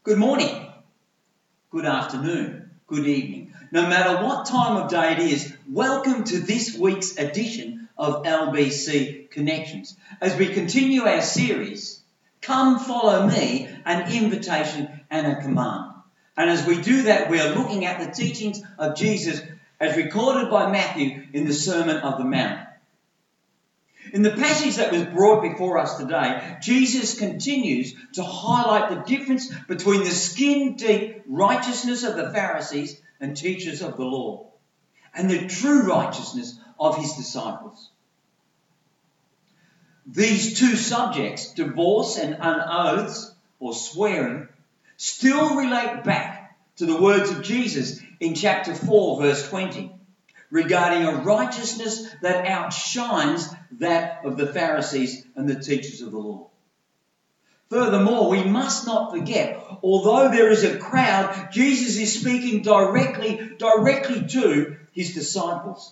Good morning, good afternoon, good evening. No matter what time of day it is, welcome to this week's edition of LBC Connections. As we continue our series, Come Follow Me, an invitation and a command. And as we do that, we are looking at the teachings of Jesus as recorded by Matthew in the Sermon on the Mount. In the passage that was brought before us today, Jesus continues to highlight the difference between the skin-deep righteousness of the Pharisees and teachers of the law and the true righteousness of his disciples. These two subjects, divorce and unoaths or swearing, still relate back to the words of Jesus in chapter 4, verse 20. Regarding a righteousness that outshines that of the Pharisees and the teachers of the law. Furthermore, we must not forget, although there is a crowd, Jesus is speaking directly to his disciples.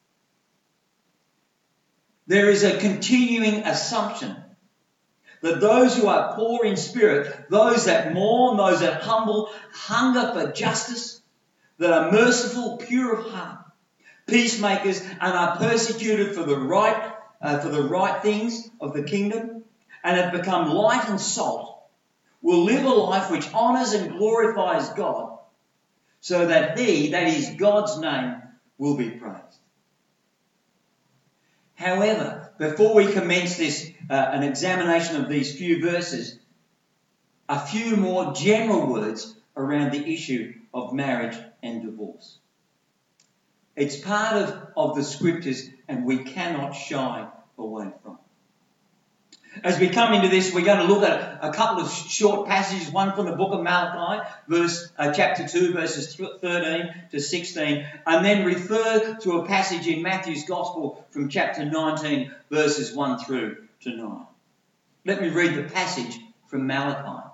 There is a continuing assumption that those who are poor in spirit, those that mourn, those that hunger for justice, that are merciful, pure of heart, peacemakers, and are persecuted for the right things of the kingdom, and have become light and salt, will live a life which honours and glorifies God, so that he, that is God's name, will be praised. However, before we commence an examination of these few verses, a few more general words around the issue of marriage and divorce. It's part of the scriptures and we cannot shy away from it. As we come into this, we're going to look at a couple of short passages, one from the book of Malachi, chapter 2, verses 13 to 16, and then refer to a passage in Matthew's Gospel from chapter 19, verses 1 through to 9. Let me read the passage from Malachi.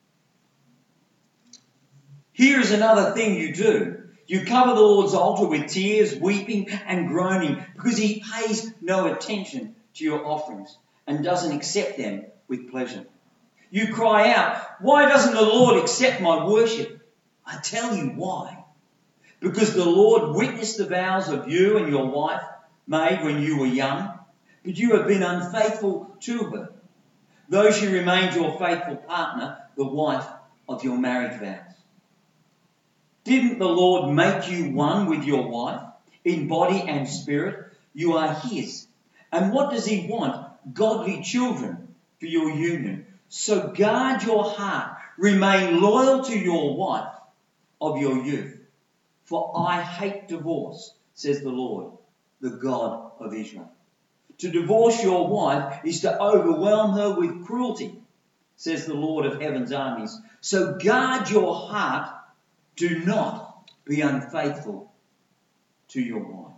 Here is another thing you do. You cover the Lord's altar with tears, weeping and groaning, because he pays no attention to your offerings and doesn't accept them with pleasure. You cry out, "Why doesn't the Lord accept my worship?" I tell you why. Because the Lord witnessed the vows of you and your wife made when you were young, but you have been unfaithful to her, though she remained your faithful partner, the wife of your marriage vows. Didn't the Lord make you one with your wife, in body and spirit? You are his. And what does he want? Godly children for your union. So guard your heart. Remain loyal to your wife of your youth. For I hate divorce, says the Lord, the God of Israel. To divorce your wife is to overwhelm her with cruelty, says the Lord of heaven's armies. So guard your heart. Do not be unfaithful to your wife.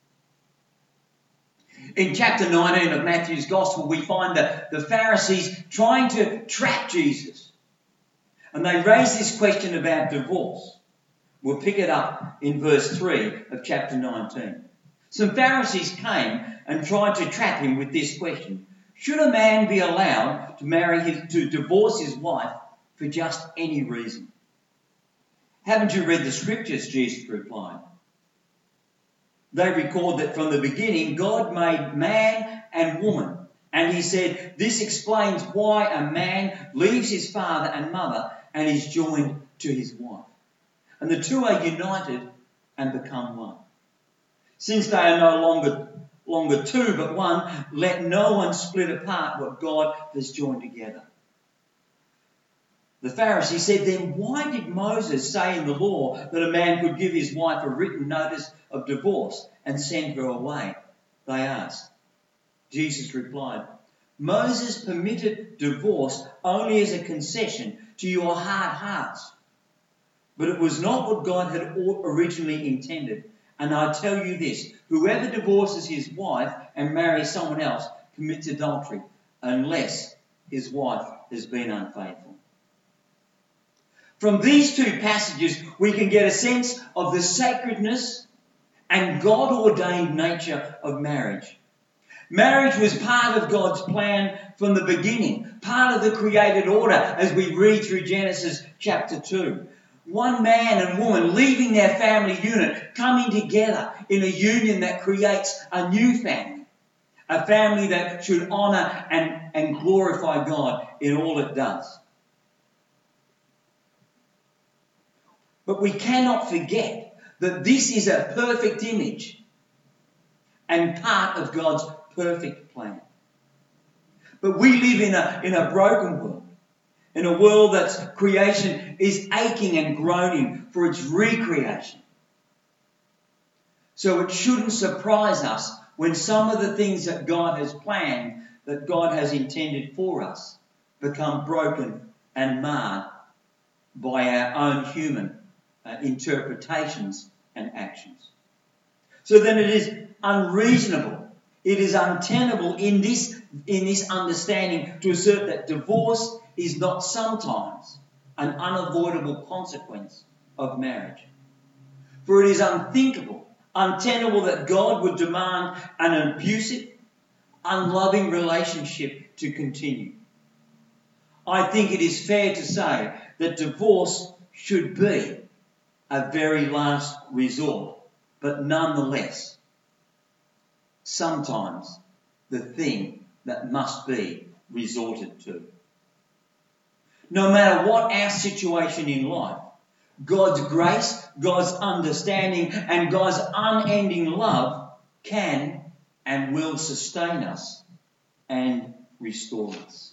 In chapter 19 of Matthew's Gospel, we find the Pharisees trying to trap Jesus. And they raise this question about divorce. We'll pick it up in verse 3 of chapter 19. Some Pharisees came and tried to trap him with this question. Should a man be allowed to divorce his wife for just any reason? Haven't you read the scriptures? Jesus replied. They record that from the beginning God made man and woman. And he said, this explains why a man leaves his father and mother and is joined to his wife. And the two are united and become one. Since they are no longer two but one, let no one split apart what God has joined together. The Pharisees said, then why did Moses say in the law that a man could give his wife a written notice of divorce and send her away? They asked. Jesus replied, Moses permitted divorce only as a concession to your hard hearts. But it was not what God had originally intended. And I tell you this, whoever divorces his wife and marries someone else commits adultery, unless his wife has been unfaithful. From these two passages, we can get a sense of the sacredness and God-ordained nature of marriage. Marriage was part of God's plan from the beginning, part of the created order as we read through Genesis chapter 2. One man and woman leaving their family unit, coming together in a union that creates a new family. A family that should honour and glorify God in all it does. But we cannot forget that this is a perfect image and part of God's perfect plan. But we live in a broken world, in a world that's creation is aching and groaning for its recreation. So it shouldn't surprise us when some of the things that God has planned, that God has intended for us, become broken and marred by our own human interpretations and actions. So then it is unreasonable, it is untenable in this understanding to assert that divorce is not sometimes an unavoidable consequence of marriage. For it is unthinkable, untenable that God would demand an abusive, unloving relationship to continue. I think it is fair to say that divorce should be a very last resort, but nonetheless, sometimes the thing that must be resorted to. No matter what our situation in life, God's grace, God's understanding, and God's unending love can and will sustain us and restore us.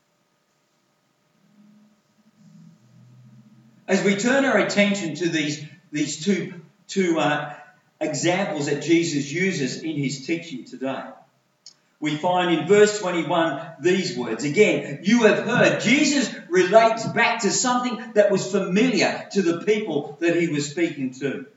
As we turn our attention to these two examples that Jesus uses in his teaching today, we find in verse 21 these words. Again, you have heard. Jesus relates back to something that was familiar to the people that he was speaking to.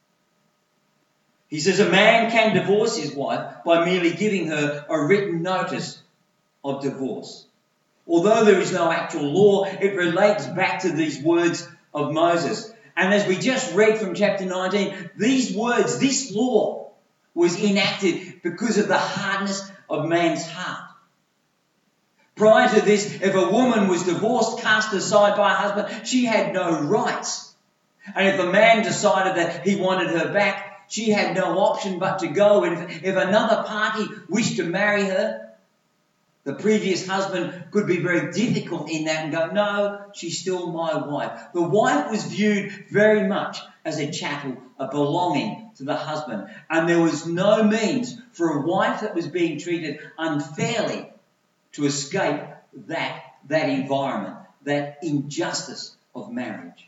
He says a man can divorce his wife by merely giving her a written notice of divorce. Although there is no actual law, it relates back to these words of Moses. And as we just read from chapter 19, these words, this law was enacted because of the hardness of man's heart. Prior to this, if a woman was divorced, cast aside by her husband, she had no rights. And if a man decided that he wanted her back, she had no option but to go. And if another party wished to marry her, the previous husband could be very difficult in that and go, no, she's still my wife. The wife was viewed very much as a chattel, a belonging to the husband. And there was no means for a wife that was being treated unfairly to escape that environment, that injustice of marriage.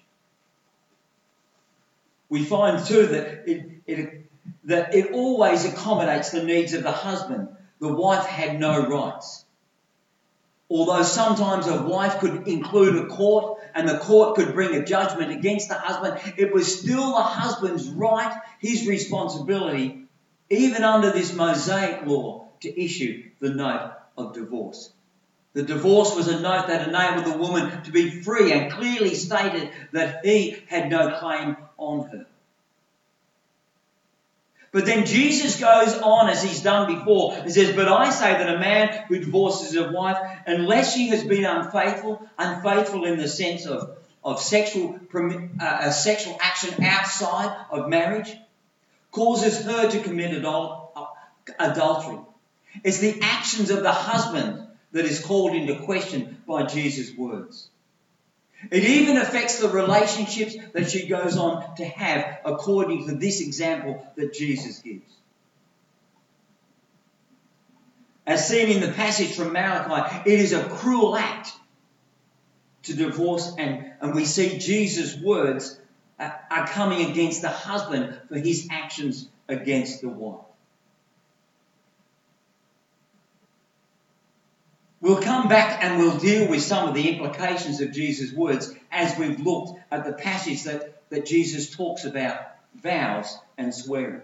We find too that it always accommodates the needs of the husband. The wife had no rights. Although sometimes a wife could include a court and the court could bring a judgment against the husband, it was still the husband's right, his responsibility, even under this Mosaic law, to issue the note of divorce. The divorce was a note that enabled the woman to be free and clearly stated that he had no claim on her. But then Jesus goes on, as he's done before, and says, but I say that a man who divorces his wife, unless she has been unfaithful in the sense of sexual action outside of marriage, causes her to commit adultery. It's the actions of the husband that is called into question by Jesus' words. It even affects the relationships that she goes on to have according to this example that Jesus gives. As seen in the passage from Malachi, it is a cruel act to divorce, and we see Jesus' words are coming against the husband for his actions against the wife. We'll come back and we'll deal with some of the implications of Jesus' words as we've looked at the passage that Jesus talks about vows and swearing.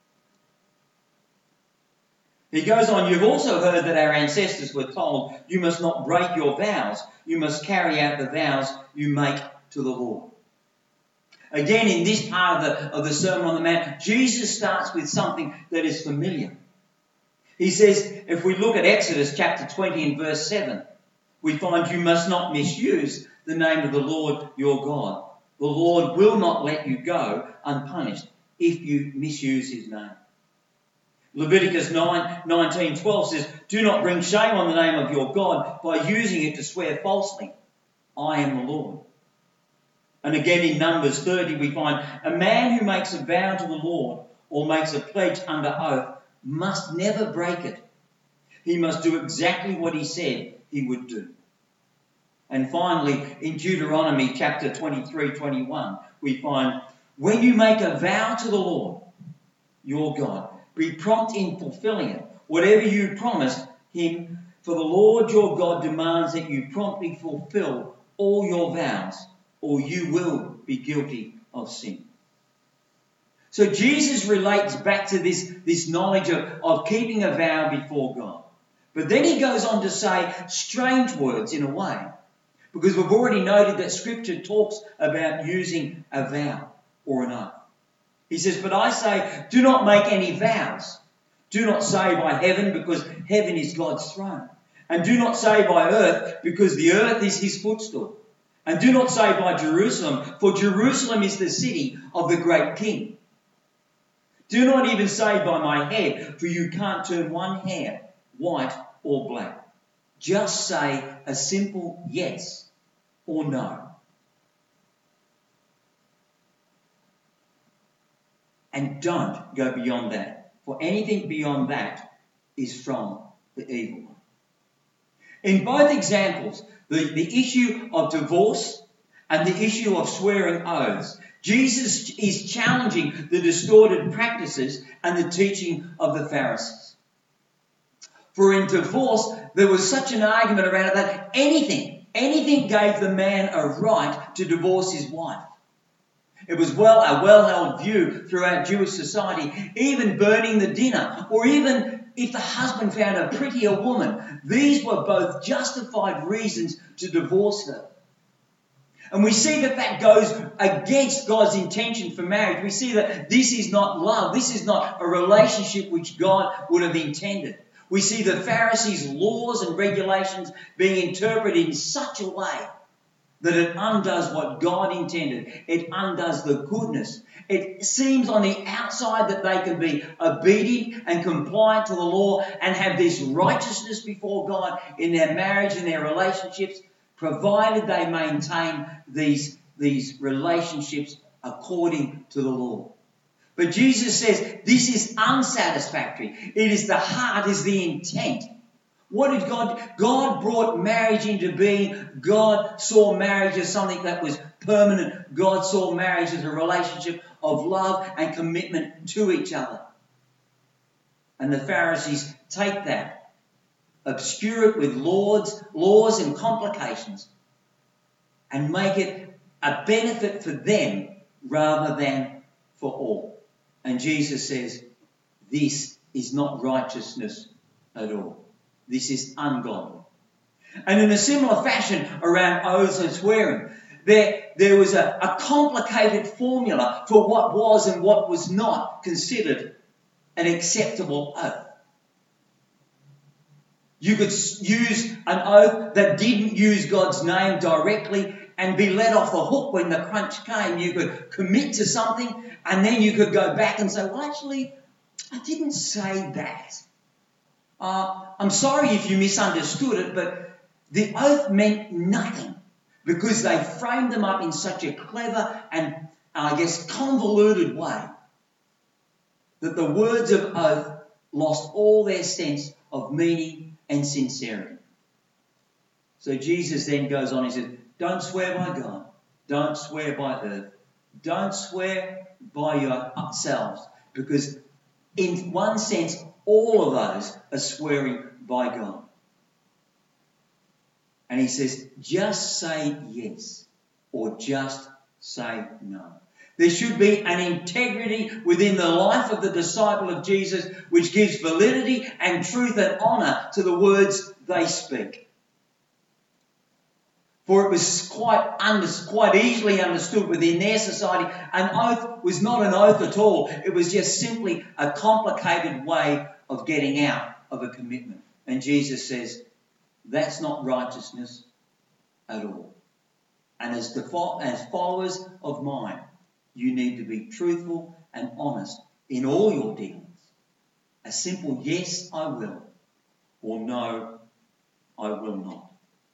He goes on, you've also heard that our ancestors were told, you must not break your vows, you must carry out the vows you make to the Lord. Again, in this part of the Sermon on the Mount, Jesus starts with something that is familiar. He says, if we look at Exodus chapter 20 and verse 7, we find you must not misuse the name of the Lord your God. The Lord will not let you go unpunished if you misuse his name. Leviticus 19:12 says, do not bring shame on the name of your God by using it to swear falsely. I am the Lord. And again in Numbers 30 we find a man who makes a vow to the Lord or makes a pledge under oath must never break it. He must do exactly what he said he would do. And finally, in Deuteronomy chapter 23:21, we find, when you make a vow to the Lord, your God, be prompt in fulfilling it. Whatever you promised him, for the Lord your God demands that you promptly fulfill all your vows, or you will be guilty of sin. So Jesus relates back to this knowledge of keeping a vow before God. But then he goes on to say strange words in a way, because we've already noted that Scripture talks about using a vow or an oath. He says, but I say, do not make any vows. Do not say by heaven, because heaven is God's throne. And do not say by earth, because the earth is his footstool. And do not say by Jerusalem, for Jerusalem is the city of the great king. Do not even say by my head, for you can't turn one hair white or black. Just say a simple yes or no. And don't go beyond that, for anything beyond that is from the evil one. In both examples, the issue of divorce and the issue of swearing oaths, Jesus is challenging the distorted practices and the teaching of the Pharisees. For in divorce, there was such an argument around it that anything gave the man a right to divorce his wife. It was a well-held view throughout Jewish society, even burning the dinner, or even if the husband found a prettier woman. These were both justified reasons to divorce her. And we see that goes against God's intention for marriage. We see that this is not love. This is not a relationship which God would have intended. We see the Pharisees' laws and regulations being interpreted in such a way that it undoes what God intended. It undoes the goodness. It seems on the outside that they can be obedient and compliant to the law and have this righteousness before God in their marriage and their relationships, provided they maintain these relationships according to the law. But Jesus says this is unsatisfactory. It is the heart, is the intent. What did God brought marriage into being. God saw marriage as something that was permanent. God saw marriage as a relationship of love and commitment to each other. And the Pharisees take that, obscure it with laws and complications, and make it a benefit for them rather than for all. And Jesus says, this is not righteousness at all. This is ungodly. And in a similar fashion around oaths and swearing, there was a complicated formula for what was and what was not considered an acceptable oath. You could use an oath that didn't use God's name directly and be let off the hook when the crunch came. You could commit to something and then you could go back and say, well, actually, I didn't say that. I'm sorry if you misunderstood it, but the oath meant nothing because they framed them up in such a clever and, I guess, convoluted way that the words of oath lost all their sense of meaning and sincerity. So Jesus then goes on, he says, don't swear by God, don't swear by earth, don't swear by yourselves, because in one sense, all of those are swearing by God. And he says, just say yes or just say no. There should be an integrity within the life of the disciple of Jesus which gives validity and truth and honour to the words they speak. For it was quite easily understood within their society, an oath was not an oath at all. It was just simply a complicated way of getting out of a commitment. And Jesus says, that's not righteousness at all. And as followers of mine, you need to be truthful and honest in all your dealings. A simple yes, I will, or no, I will not.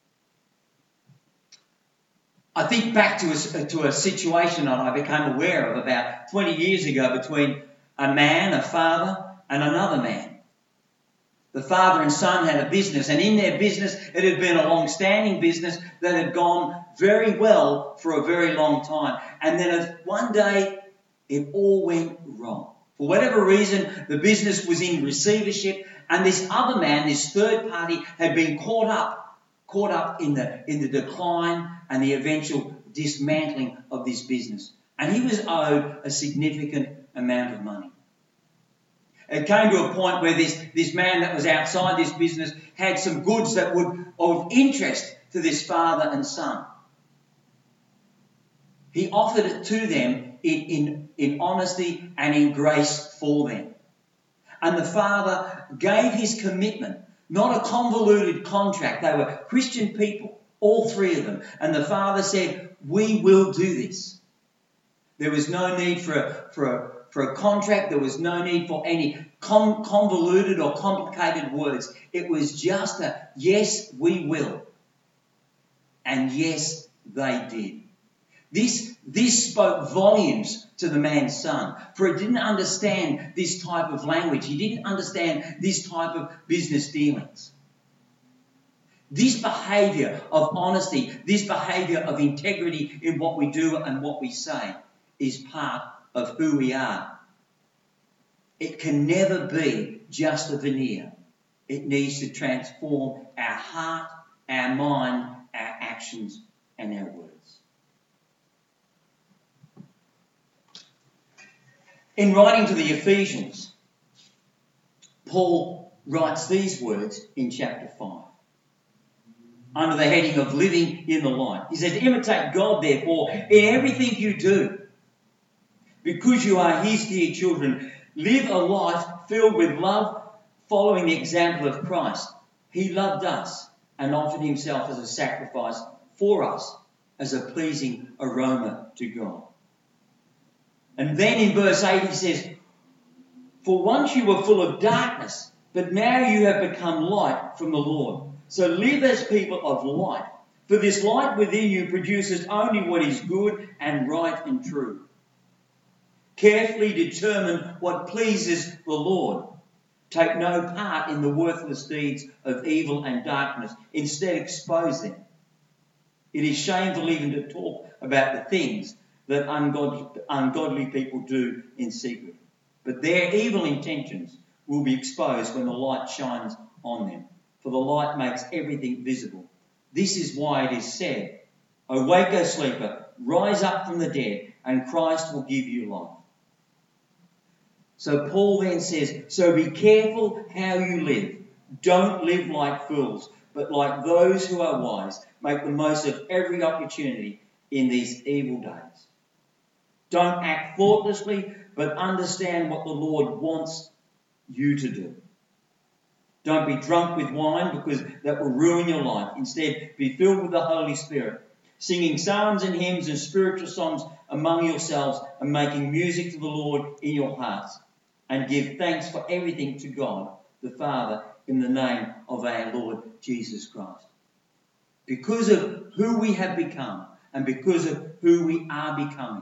I think back to a situation that I became aware of about 20 years ago between a man, a father, and another man. The father and son had a business, and in their business, it had been a long-standing business that had gone very well for a very long time. And then one day, it all went wrong. For whatever reason, the business was in receivership, and this other man, this third party, had been caught up in the decline and the eventual dismantling of this business. And he was owed a significant amount of money. It came to a point where this man that was outside this business had some goods that would of interest to this father and son. He offered it to them in honesty and in grace for them. And the father gave his commitment, not a convoluted contract. They were Christian people, all three of them. And the father said, we will do this. There was no need for a contract. There was no need for any convoluted or complicated words. It was just a yes, we will. And yes, they did. This spoke volumes to the man's son, for he didn't understand this type of language. He didn't understand this type of business dealings. This behaviour of honesty, this behaviour of integrity in what we do and what we say is part of who we are. It can never be just a veneer. It needs to transform our heart, our mind, our actions, and our words. In writing to the Ephesians, Paul writes these words in chapter 5. Under the heading of living in the light. He says, imitate God, therefore, in everything you do. Because you are his dear children, live a life filled with love, following the example of Christ. He loved us and offered himself as a sacrifice for us, as a pleasing aroma to God. And then in verse 8 he says, for once you were full of darkness, but now you have become light from the Lord. So live as people of light. For this light within you produces only what is good and right and true. Carefully determine what pleases the Lord. Take no part in the worthless deeds of evil and darkness. Instead, expose them. It is shameful even to talk about the things that ungodly people do in secret. But their evil intentions will be exposed when the light shines on them. For the light makes everything visible. This is why it is said, awake, O sleeper, rise up from the dead, and Christ will give you life. So Paul then says, so be careful how you live. Don't live like fools, but like those who are wise. Make the most of every opportunity in these evil days. Don't act thoughtlessly, but understand what the Lord wants you to do. Don't be drunk with wine, because that will ruin your life. Instead, be filled with the Holy Spirit, singing psalms and hymns and spiritual songs among yourselves, and making music to the Lord in your hearts. And give thanks for everything to God, the Father, in the name of our Lord Jesus Christ. Because of who we have become, and because of who we are becoming,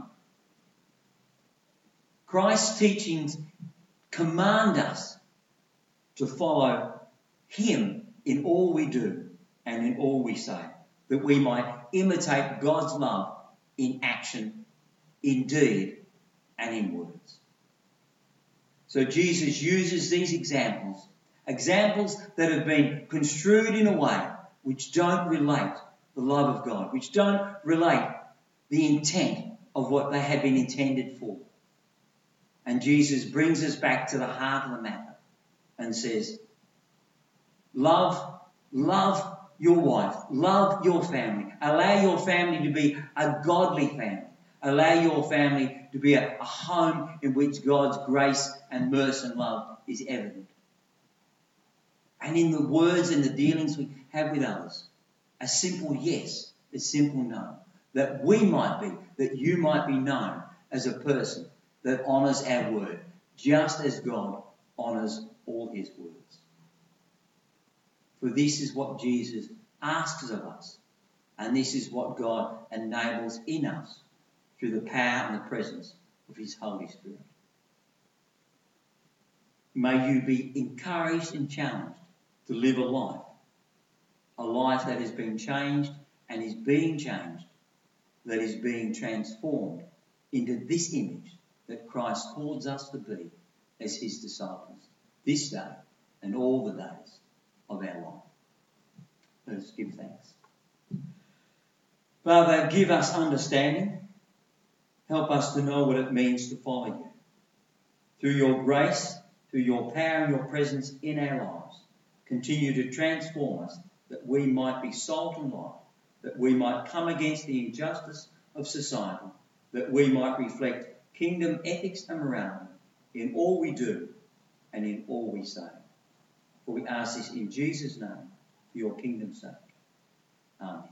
Christ's teachings command us to follow him in all we do and in all we say, that we might imitate God's love in action, in deed, and in words. So Jesus uses these examples that have been construed in a way which don't relate the love of God, which don't relate the intent of what they had been intended for. And Jesus brings us back to the heart of the matter and says, love your wife, love your family, allow your family to be a godly family, allow your family to be a home in which God's grace and mercy and love is evident. and in the words and the dealings we have with others. A simple yes, a simple no. That we might be, that you might be known as a person that honours our word, just as God honours all his words. For this is what Jesus asks of us, and this is what God enables in us through the power and the presence of his Holy Spirit. May you be encouraged and challenged to live a life that has been changed and is being changed, that is being transformed into this image that Christ calls us to be as his disciples this day and all the days of our life. Let us give thanks. Father, give us understanding. Help us to know what it means to follow you. Through your grace, through your power and your presence in our lives, continue to transform us that we might be salt and light, that we might come against the injustice of society, that we might reflect kingdom ethics and morality in all we do and in all we say. For we ask this in Jesus' name, for your kingdom's sake. Amen.